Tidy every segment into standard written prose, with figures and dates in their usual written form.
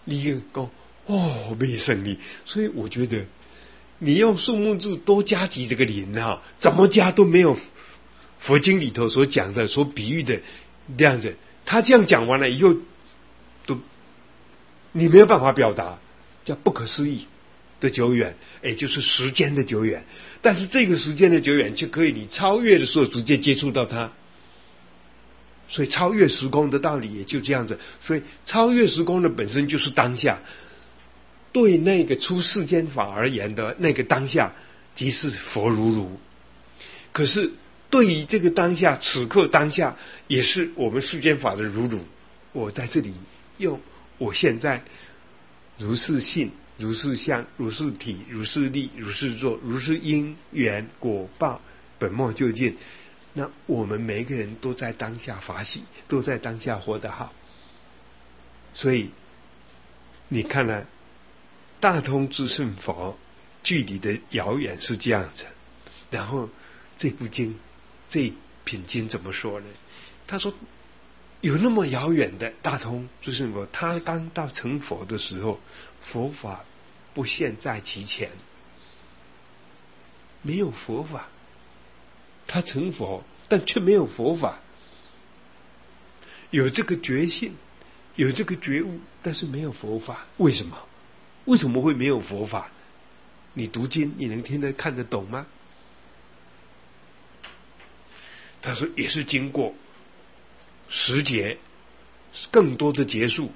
你讲没胜利，所以我觉得你用数目字多加几这个零怎么加都没有佛经里头所讲的、所比喻的这样子。他这样讲完了以后，都你没有办法表达，叫不可思议的久远，就是时间的久远。但是这个时间的久远，就可以你超越的时候直接接触到它。所以超越时空的道理也就这样子。所以超越时空的本身就是当下。对那个出世间法而言的那个当下，即是佛如如。可是对于这个当下，此刻当下，也是我们世间法的如如。我在这里用我现在如是性、如是相、如是体、如是力、如是作、如是因缘果报，本末究竟。那我们每一个人都在当下法喜，都在当下活得好。所以你看了大通智胜佛距离的遥远是这样子。然后这部经这品经怎么说呢？他说有那么遥远的大通智胜佛，他刚到成佛的时候，佛法不现在其前，没有佛法。他成佛但却没有佛法，有这个觉性，有这个觉悟，但是没有佛法。为什么？为什么会没有佛法？你读经你能听得看得懂吗？他说也是经过10劫更多的劫数，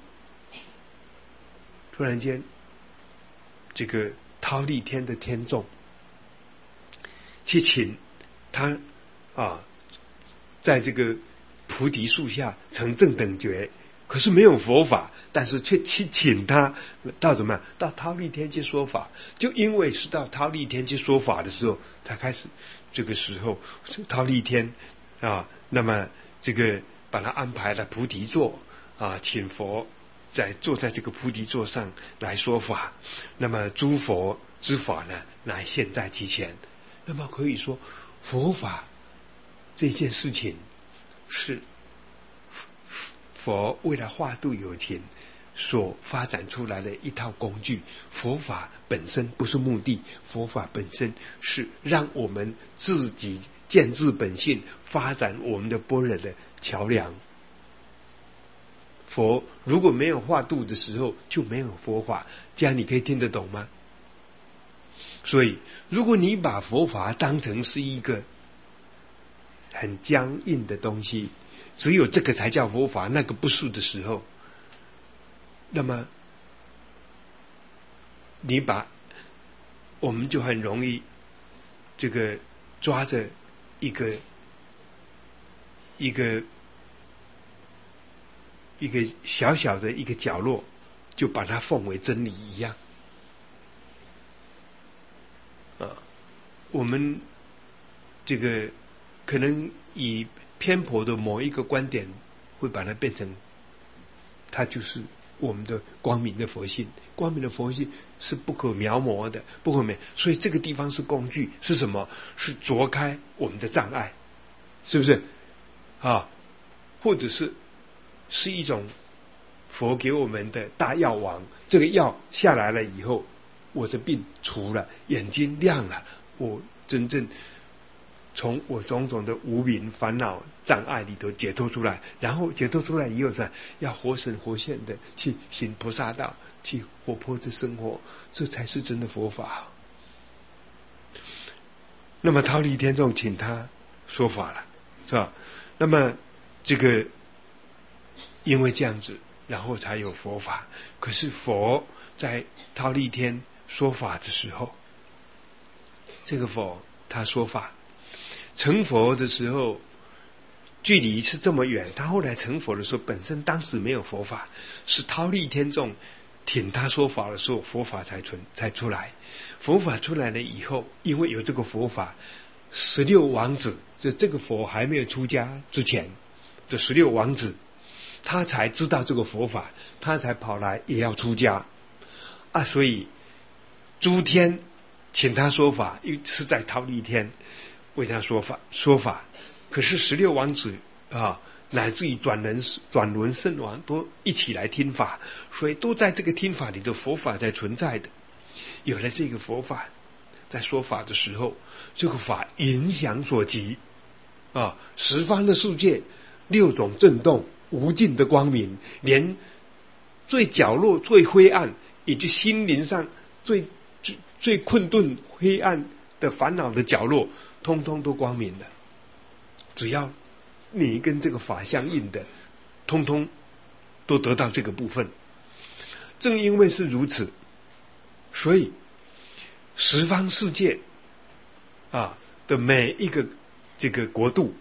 突然间这个忉利天的天众去请他在这个菩提树下成正等觉，可是没有佛法，但是却去请他到怎么样？到忉利天去说法。就因为是到忉利天去说法的时候，他开始这个时候忉利天那么这个把他安排了菩提座请佛坐在这个菩提座上来说法。那么诸佛之法呢，乃现在其前。那么可以说佛法这件事情是佛为了化度有情所发展出来的一套工具。佛法本身不是目的，佛法本身是让我们自己见自本性，发展我们的般若的桥梁。佛如果没有化度的时候，就没有佛法。这样你可以听得懂吗？所以如果你把佛法当成是一个很僵硬的东西，只有这个才叫佛法，那个不是的时候，那么我们就很容易这个抓着一个小小的一个角落，就把它奉为真理一样。我们这个可能以偏颇的某一个观点，会把它变成它就是我们的光明的佛性。光明的佛性是不可描摹的，不可描。所以这个地方是工具，是什么？是啄开我们的障碍，是不是或者是一种佛给我们的大药王。这个药下来了以后，我的病除了，眼睛亮了，我真正从我种种的无明烦恼障碍里头解脱出来。然后解脱出来以后要活神活现的去行菩萨道，去活泼的生活，这才是真的佛法。那么忉利天众请他说法了，是吧？那么这个因为这样子，然后才有佛法。可是佛在忉利天说法的时候，这个佛他说法成佛的时候距离是这么远，他后来成佛的时候本身当时没有佛法，是忉利天众请他说法的时候，佛法才出来。佛法出来了以后，因为有这个佛法，16王子，这个佛还没有出家之前的16王子，他才知道这个佛法，他才跑来也要出家所以诸天请他说法，因为是在忉利天为他说法。可是16王子乃至于转轮圣王都一起来听法，所以都在这个听法里的佛法在存在的。有了这个佛法，在说法的时候，这个法影响所及十方的世界六种震动，无尽的光明，连最角落最灰暗以及心灵上最困顿黑暗的烦恼的角落，通通都光明了。只要你跟这个法相应的，通通都得到这个部分。正因为是如此，所以十方世界的每一个这个国度，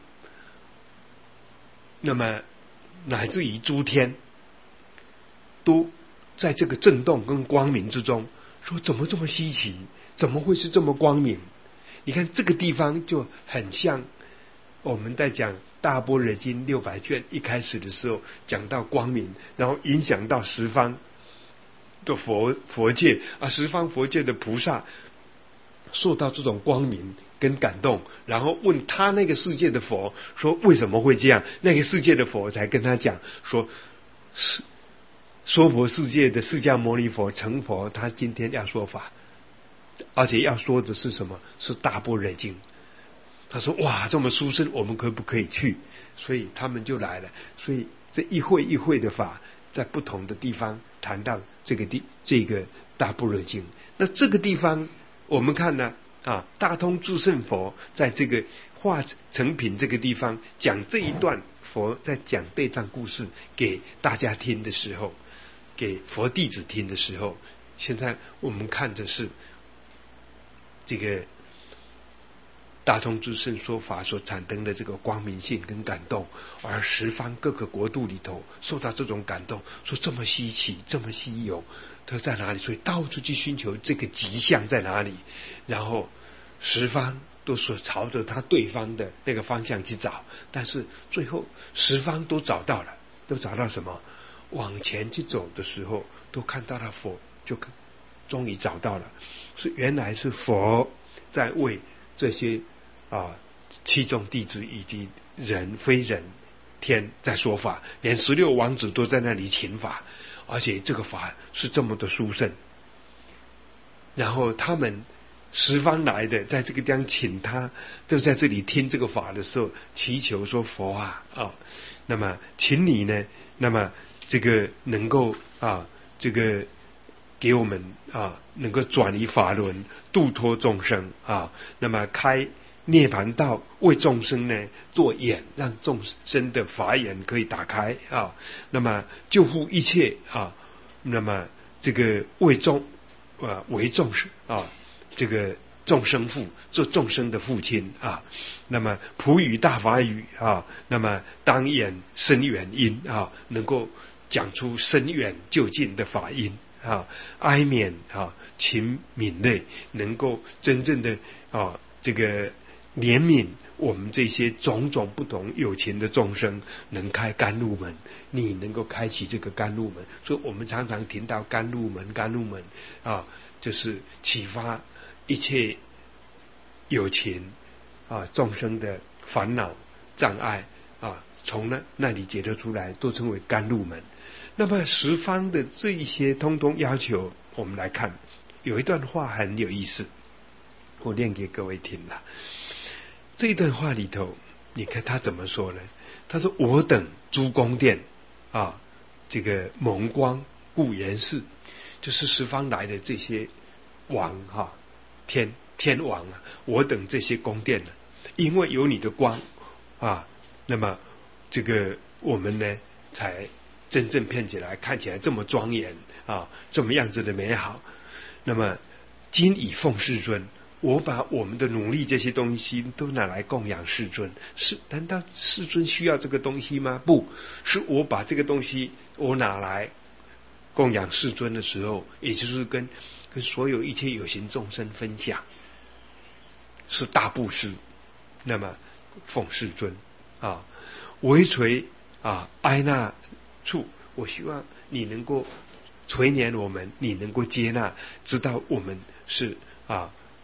那么乃至于诸天，都在这个震动跟光明之中，说怎么这么稀奇，怎么会是这么光明？你看这个地方就很像我们在讲大般若经600卷一开始的时候讲到光明，然后影响到十方的佛界十方佛界的菩萨受到这种光明跟感动，然后问他那个世界的佛说为什么会这样，那个世界的佛才跟他讲说，娑婆世界的释迦牟尼佛成佛，他今天要说法，而且要说的是什么？是大般若经。他说哇，这么殊胜，我们可不可以去？所以他们就来了。所以这一会一会的法，在不同的地方谈到这个大般若经。那这个地方我们看呢大通智胜佛在这个化成品这个地方讲这一段，佛在讲这段故事给大家听的时候，给佛弟子听的时候，现在我们看的是这个大通智胜说法所产生的这个光明性跟感动，而十方各个国度里头受到这种感动，说这么稀奇这么稀有，它在哪里？所以到处去寻求这个吉祥在哪里，然后十方都所朝着他对方的那个方向去找，但是最后十方都找到了，都找到什么？往前去走的时候都看到了佛，就终于找到了，是原来是佛在为这些七众弟子以及人非人天在说法，连16王子都在那里请法，而且这个法是这么的殊胜。然后他们十方来的在这个地方请他，就在这里听这个法的时候祈求说佛那么请你呢，那么这个能够这个给我们能够转移法轮，度脱众生那么开涅槃道，为众生呢做眼，让众生的法眼可以打开那么救护一切那么这个为众生这个众生父，做众生的父亲那么普语大法语那么当演深远音能够讲出深远究竟的法音哀悯勤悯类，能够真正的这个怜悯我们这些种种不同有情的众生，能开甘露门，你能够开启这个甘露门。所以我们常常听到甘露门就是启发一切有情众生的烦恼障碍从那里解脱出来，都称为甘露门。那么十方的这一些通通要求，我们来看有一段话很有意思，我念给各位听了。这一段话里头，你看他怎么说呢？他说我等诸宫殿这个蒙光故言是，就是十方来的这些王天王我等这些宫殿因为有你的光那么这个我们呢才真正看起来这么庄严这么样子的美好。那么今以奉世尊，我把我们的努力这些东西都拿来供养世尊，难道世尊需要这个东西吗？不是，我把这个东西我拿来供养世尊的时候，也就是跟所有一切有形众生分享，是大布施。那么奉世尊为垂哀那处，我希望你能够垂怜我们，你能够接纳，知道我们是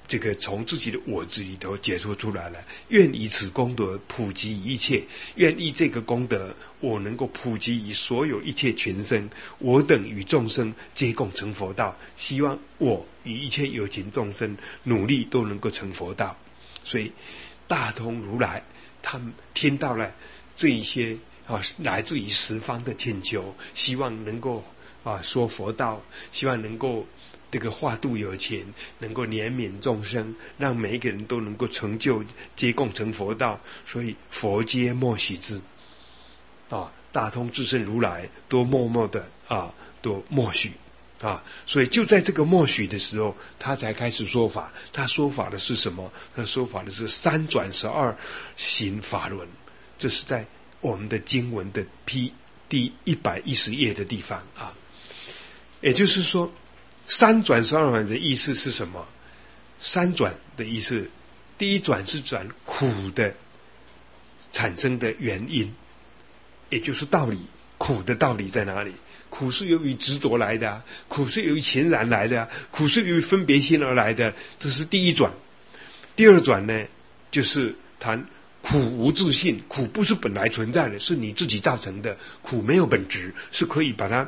这个从自己的我执里头解脱出来了，愿以此功德普及一切，愿意这个功德我能够普及于所有一切群生，我等与众生皆共成佛道，希望我与一切有情众生努力都能够成佛道。所以大通如来他们听到了这一些来自于十方的请求，希望能够说佛道，希望能够这个化度有情，能够怜悯众生，让每一个人都能够成就，皆共成佛道。所以佛皆默许之大通智胜如来都默默的都默许所以就在这个默许的时候，他才开始说法。他说法的是什么？他说法的是三转12行法轮。这是在我们的经文的第110页的地方也就是说三转12轮的意思是什么？三转的意思，第一转是转苦的产生的原因，也就是道理。苦的道理在哪里？苦是由于执着来的苦是由于情然来的苦是由于分别心而来的，这是第一转。第二转呢，就是谈苦无自性，苦不是本来存在的，是你自己造成的，苦没有本质，是可以把它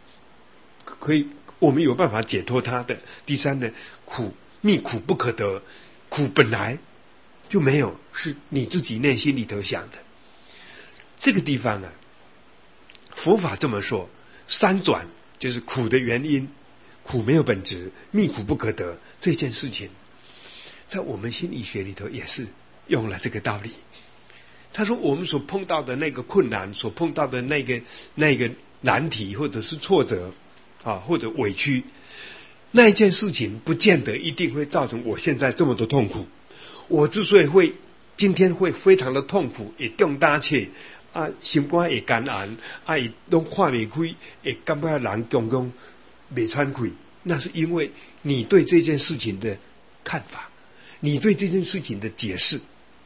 我们有办法解脱它的。第三呢，密苦不可得，苦本来就没有，是你自己内心里头想的。这个地方佛法这么说，三转就是苦的原因，苦没有本质，密苦不可得，这件事情在我们心理学里头也是用了这个道理。他说我们所碰到的那个困难，所碰到的那个难题或者是挫折或者委屈，那一件事情不见得一定会造成我现在这么多痛苦。我之所以今天会非常的痛苦，也更大切心肝会干寒也都看不开，也感觉人讲不喘气，那是因为你对这件事情的看法，你对这件事情的解释，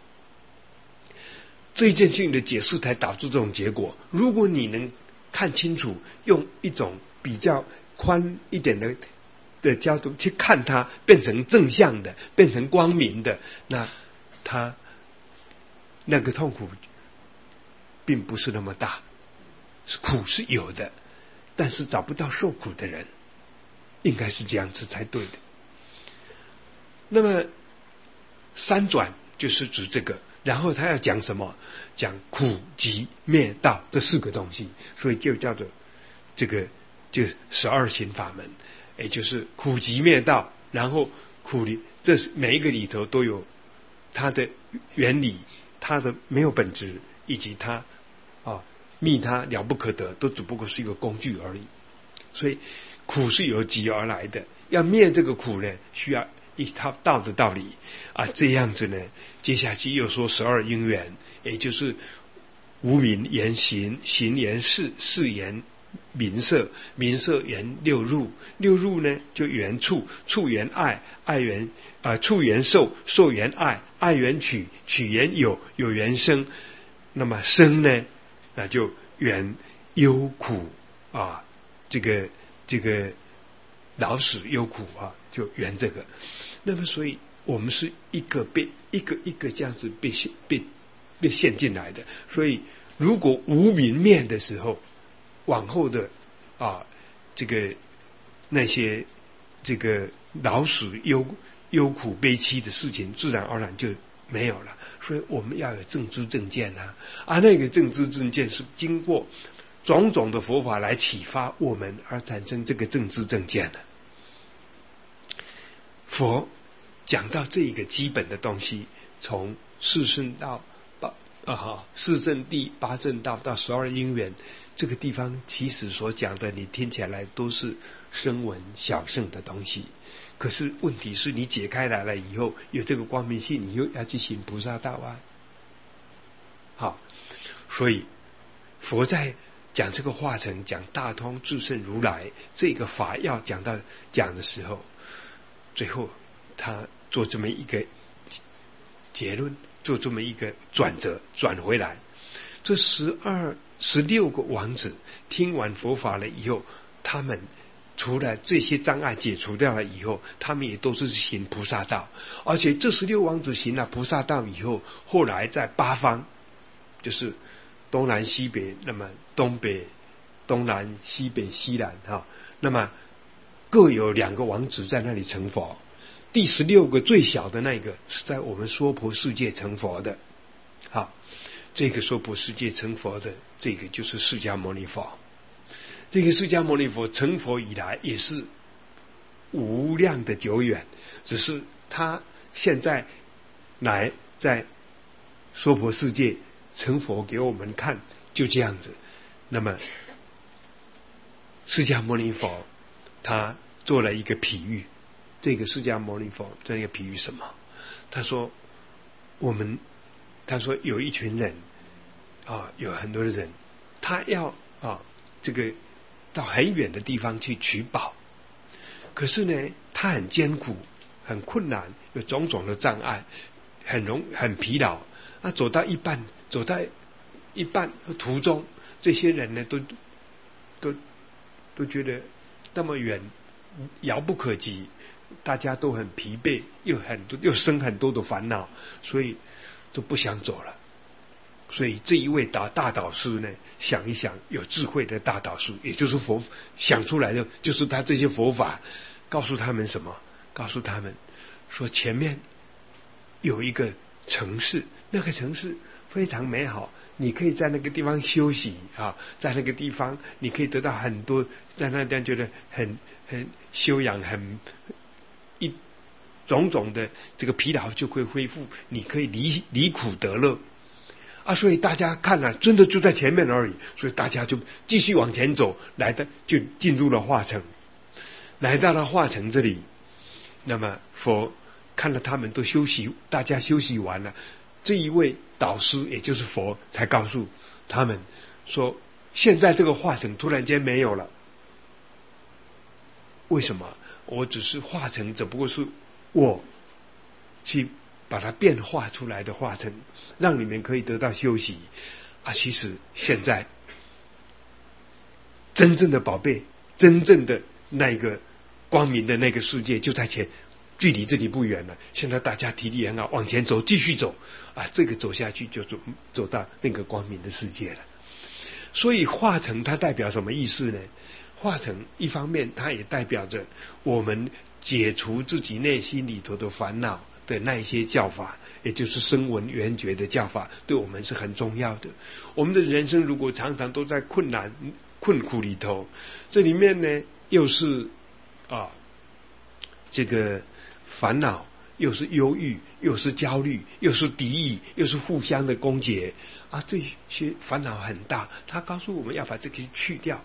这件事情的解释才导致这种结果。如果你能看清楚，用一种比较宽一点的角度去看它，变成正向的，变成光明的，那它那个痛苦并不是那么大。苦是有的，但是找不到受苦的人，应该是这样子才对的。那么三转就是指这个，然后他要讲什么？讲苦集灭道这4个东西，所以就叫做这个就12行法门，也就是苦集灭道。然后苦里这每一个里头都有它的原理，它的没有本质，以及它密它了不可得，都只不过是一个工具而已。所以苦是由集而来的，要灭这个苦呢，需要一套道的道理这样子呢，接下去又说12因缘，也就是无明缘行，行缘事，事缘名色，名色缘六入，六入呢就缘触，触缘爱，爱缘触缘受，受缘爱，爱缘取，取缘有，有缘生。那么生呢，那就缘忧苦这个老死忧苦就缘这个。那么所以我们是一个一个这样子被陷进来的。所以如果无明灭的时候，往后的这个那些这个老死忧苦悲戚的事情，自然而然就没有了。所以我们要有正知正见那个正知正见是经过种种的佛法来启发我们而产生这个正知正见的。佛讲到这一个基本的东西，从四圣道四圣谛八正道到12因缘，这个地方其实所讲的你听起来都是声闻小乘的东西，可是问题是你解开来了以后，有这个光明性，你又要去行菩萨道所以佛在讲这个化成讲大通智胜如来这个法要讲的时候，最后他做这么一个结论，做这么一个转折，转回来。这16个王子听完佛法了以后，他们除了这些障碍解除掉了以后，他们也都是行菩萨道。而且这16王子行了菩萨道以后，后来在八方，就是东南西北，那么东南西北西南那么各有2个王子在那里成佛。第16个最小的那个是在我们娑婆世界成佛的。好，这个娑婆世界成佛的，这个就是释迦牟尼佛。这个释迦牟尼佛成佛以来也是无量的久远，只是他现在来在娑婆世界成佛给我们看，就这样子。那么释迦牟尼佛他做了一个比喻，这个释迦牟尼佛这个比喻什么？他说有一群人有很多的人，他要这个到很远的地方去取宝，可是呢他很艰苦很困难，有种种的障碍，很疲劳。走到一半途中，这些人呢都觉得那么远遥不可及，大家都很疲惫，又生很多的烦恼，所以都不想走了。所以这一位大导师呢，想一想，有智慧的大导师，也就是佛想出来的，就是他这些佛法，告诉他们什么？告诉他们说，前面有一个城市，那个城市非常美好，你可以在那个地方休息在那个地方你可以得到很多，在那地方觉得很修养，种种的这个疲劳就会恢复，你可以离苦得乐所以大家看了，真的就在前面而已，所以大家就继续往前走，就进入了化城，来到了化城这里。那么佛看了他们都休息，大家休息完了，这一位导师也就是佛才告诉他们说，现在这个化城突然间没有了。为什么？我只是化城，只不过是我去把它变化出来的化城，让你们可以得到休息其实现在真正的宝贝，真正的那个光明的那个世界就在距离这里不远了。现在大家体力很好，往前走，继续走这个走下去就走到那个光明的世界了。所以化城它代表什么意思呢？化城一方面它也代表着我们解除自己内心里头的烦恼的那一些教法，也就是声闻缘觉的教法，对我们是很重要的。我们的人生如果常常都在困苦里头，这里面呢又是这个烦恼，又是忧郁，又是焦虑，又是敌意，又是互相的攻讦这些烦恼很大。他告诉我们要把这个去掉，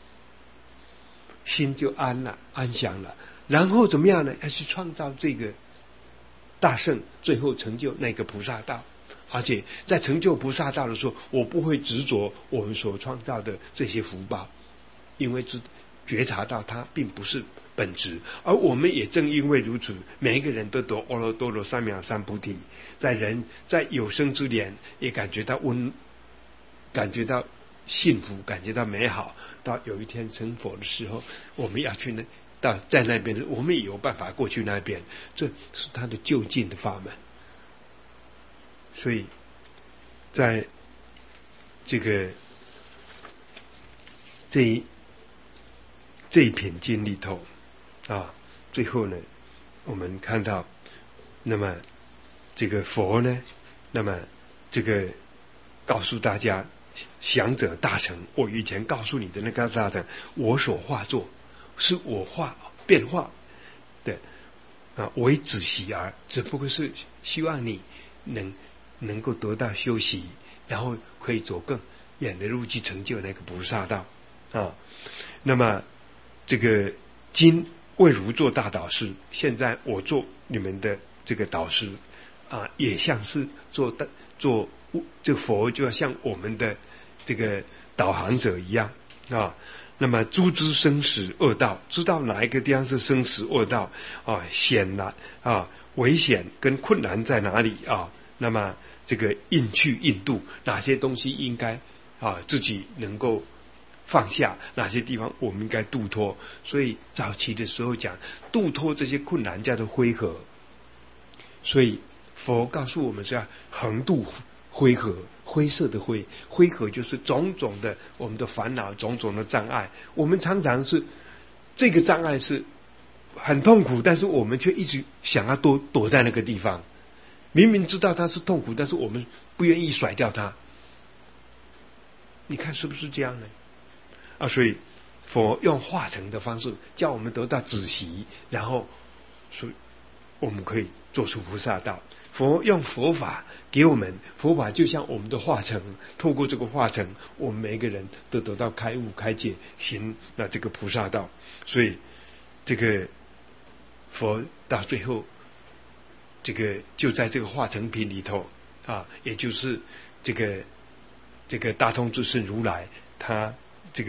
心就安了，安详了。然后怎么样呢？要去创造这个大圣，最后成就那个菩萨道。而且在成就菩萨道的时候，我不会执着我们所创造的这些福报，因为觉察到它并不是本质。而我们也正因为如此，每一个人都得阿耨多罗三藐三菩提，在有生之年也感觉到感觉到幸福，感觉到美好。到有一天成佛的时候，我们要去在那边，我们也有办法过去那边，这是他的就近的法门。所以在这一篇经里头最后呢，我们看到，那么这个佛呢，那么这个告诉大家，想者大成，我以前告诉你的那个大成，我所化作，是我变化的为子习而，只不过是希望你能够得到休息，然后可以走更远的路去成就那个菩萨道那么这个今为如做大导师，现在我做你们的这个导师也像是做这个佛就要像我们的这个导航者一样那么诸知生死恶道，知道哪一个地方是生死恶道险难危险跟困难在哪里那么这个应去应度，哪些东西应该自己能够放下，哪些地方我们应该度脱。所以早期的时候讲度脱这些困难叫做灰河，所以佛告诉我们是要横渡灰河，灰色的灰，灰河就是种种的我们的烦恼，种种的障碍。我们常常是这个障碍是很痛苦，但是我们却一直想要躲在那个地方，明明知道它是痛苦，但是我们不愿意甩掉它。你看是不是这样呢？所以佛用化成的方式叫我们得到止息，然后所以我们可以做出菩萨道。佛用佛法给我们，佛法就像我们的化成，透过这个化成，我们每一个人都得到开悟开解，行了这个菩萨道。所以这个佛到最后这个就在这个化成品里头也就是这个大通智胜如来，他这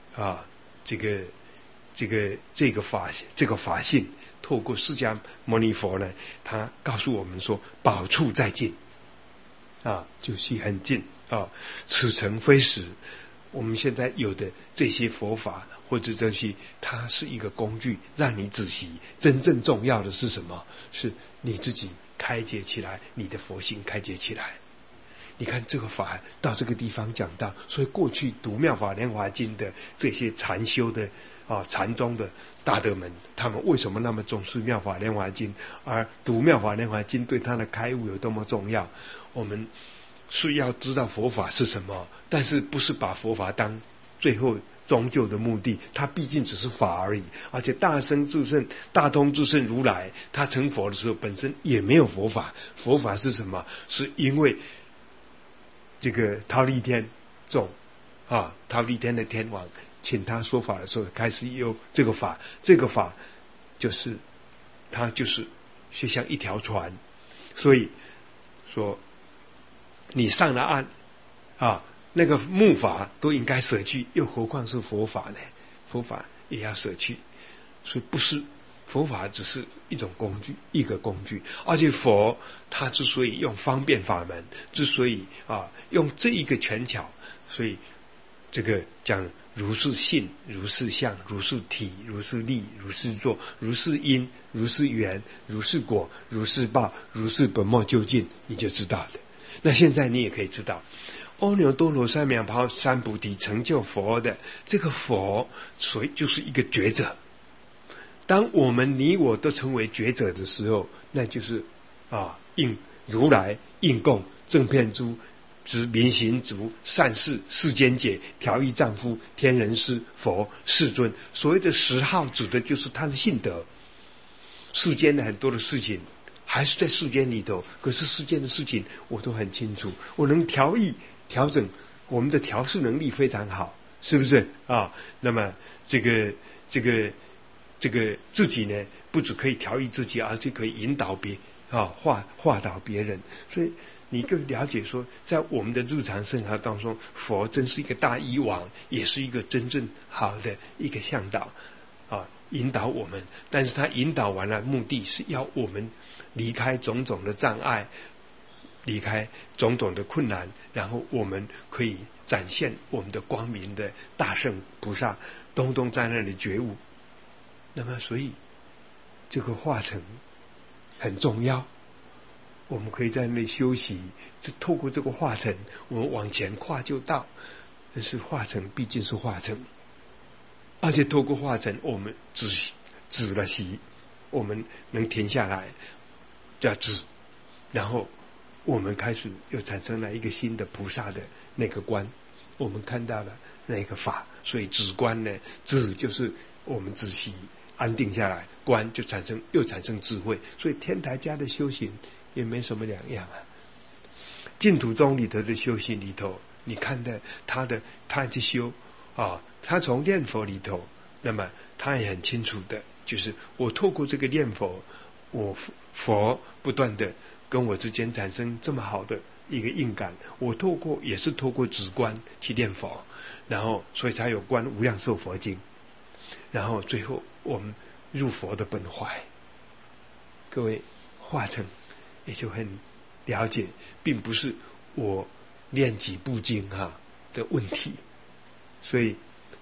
个法性，透过释迦牟尼佛呢，他告诉我们说，宝处在近就是很近此诚非实。我们现在有的这些佛法或者这些，它是一个工具，让你仔细。真正重要的是什么？是你自己开解起来，你的佛性开解起来。你看这个法到这个地方讲到，所以过去读妙法莲华经的这些禅修的禅宗的大德们，他们为什么那么重视妙法莲华经，而读妙法莲华经对他的开悟有多么重要？我们是要知道佛法是什么，但是不是把佛法当最后终究的目的，它毕竟只是法而已。而且大通智胜如来他成佛的时候本身也没有佛法，佛法是什么？是因为这个忉利天众忉利天的天王请他说法的时候，开始有这个法。这个法就是它就是像一条船，所以说你上了岸那个木筏都应该舍去，又何况是佛法呢？佛法也要舍去。所以不是佛法只是一种工具，一个工具。而且佛他之所以用方便法门，之所以用这一个权巧，所以这个讲如是性，如是相，如是体，如是力，如是作，如是因，如是缘，如是果，如是报，如是本末究竟，你就知道了。那现在你也可以知道，阿耨多罗三藐三菩提成就佛的这个佛，所以就是一个觉者。当我们你我都成为觉者的时候，那就是应如来应供正遍诸之明行足善事世间解调御丈夫天人师佛世尊。所谓的10号指的就是他的性德。世间的很多的事情还是在世间里头，可是世间的事情我都很清楚，我能调整，我们的调试能力非常好，是不是那么这个自己呢，不只可以调御自己，而且可以引导化导别人。所以你更了解说，在我们的日常生活当中，佛真是一个大医王，也是一个真正好的一个向导引导我们。但是他引导完了，目的是要我们离开种种的障碍，离开种种的困难，然后我们可以展现我们的光明的大圣菩萨东东在那里觉悟。那么所以这个化成很重要，我们可以在那里休息，透过这个化成我们往前跨就到。但是化成毕竟是化成，而且透过化成我们止了息，我们能停下来叫止，然后我们开始又产生了一个新的菩萨的那个观，我们看到了那个法。所以止观呢，止就是我们止息安定下来，观就又产生智慧。所以天台家的修行也没什么两样净土宗里头的修行里头，你看的他去修他从念佛里头，那么他也很清楚的，就是我透过这个念佛，我佛不断的跟我之间产生这么好的一个应感，我也是透过止观去念佛，然后所以才有观无量寿佛经，然后最后我们入佛的本怀。各位化成也就很了解，并不是我念几部经的问题。所以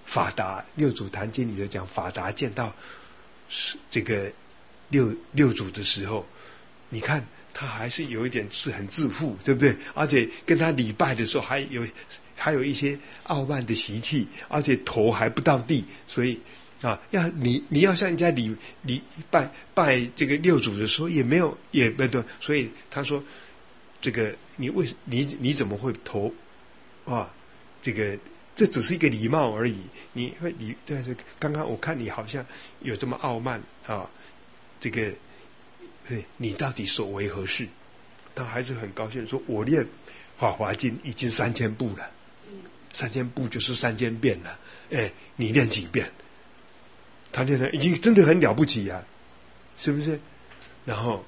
法达六祖坛经里头讲，法达见到这个六祖的时候，你看他还是有一点是很自负，对不对？而且跟他礼拜的时候还有一些傲慢的习气，而且头还不到地，所以你要向人家礼拜这个六祖的时候也不对，所以他说这个你怎么会头这只是一个礼貌而已，但是刚刚我看你好像有这么傲慢这个对你到底所为何事？他还是很高兴说，我练法华经已经3000部了，3000部就是3000遍了，你练几遍？他练的已经真的很了不起啊，是不是？然后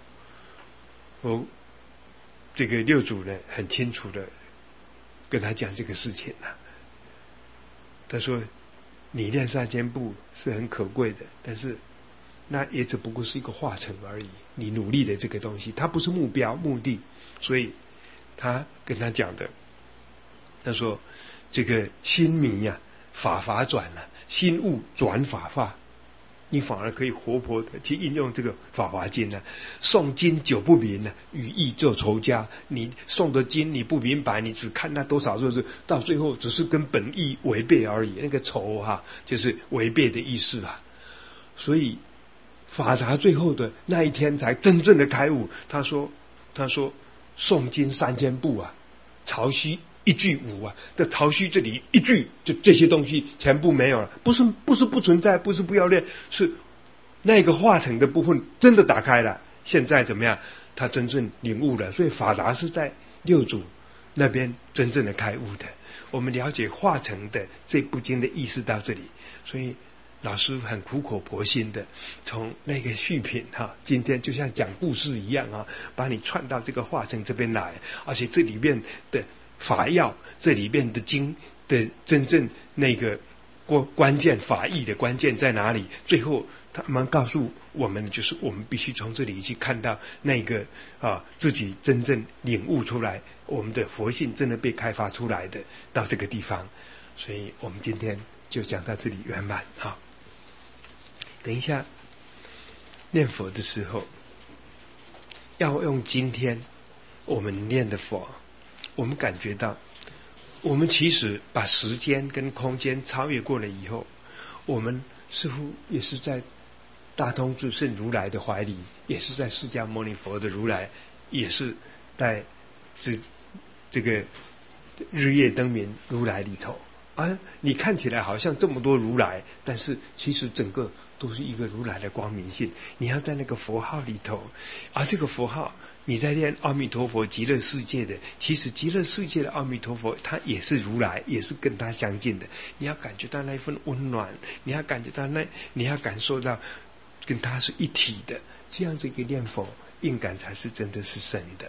这个六祖呢很清楚的跟他讲这个事情啊，他说你练3000部是很可贵的，但是那也只不过是一个化成而已，你努力的这个东西它不是目的，所以他跟他讲的，他说这个心迷法转了，心悟转法，你反而可以活泼的去应用这个法华经诵经久不明语义就仇家，你诵的经你不明白，你只看那多少字，到最后只是跟本意违背而已，那个仇就是违背的意思所以法达最后的那一天才真正的开悟。他说诵经3000部曹虚一句无这曹虚这里一句就这些东西全部没有了，不是不存在，不是不要练，是那个化成的部分真的打开了，现在怎么样？他真正领悟了，所以法达是在六祖那边真正的开悟的。我们了解化成的这部经的意思到这里，所以老师很苦口婆心的从那个续品今天就像讲故事一样把你串到这个化成这边来，而且这里面的法要，这里面的经的真正那个关键法义的关键在哪里？最后他们告诉我们，就是我们必须从这里去看到那个自己真正领悟出来，我们的佛性真的被开发出来的到这个地方。所以我们今天就讲到这里圆满等一下念佛的时候，要用今天我们念的佛，我们感觉到我们其实把时间跟空间超越过了以后，我们似乎也是在大通智胜如来的怀里，也是在释迦牟尼佛的如来，也是在这个日夜灯明如来里头你看起来好像这么多如来，但是其实整个都是一个如来的光明性。你要在那个佛号里头，这个佛号你在念阿弥陀佛极乐世界的，其实极乐世界的阿弥陀佛他也是如来，也是跟他相近的。你要感觉到那一份温暖，你要感受到跟他是一体的，这样子一个念佛应感才是真的是真的。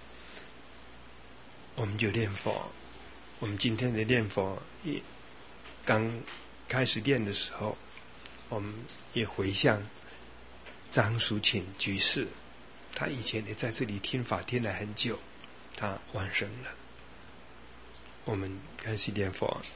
我们就念佛，我们今天的念佛刚开始念的时候，我们也回向张淑琴居士，他以前也在这里听法听了很久，他往生了。我们开始念佛，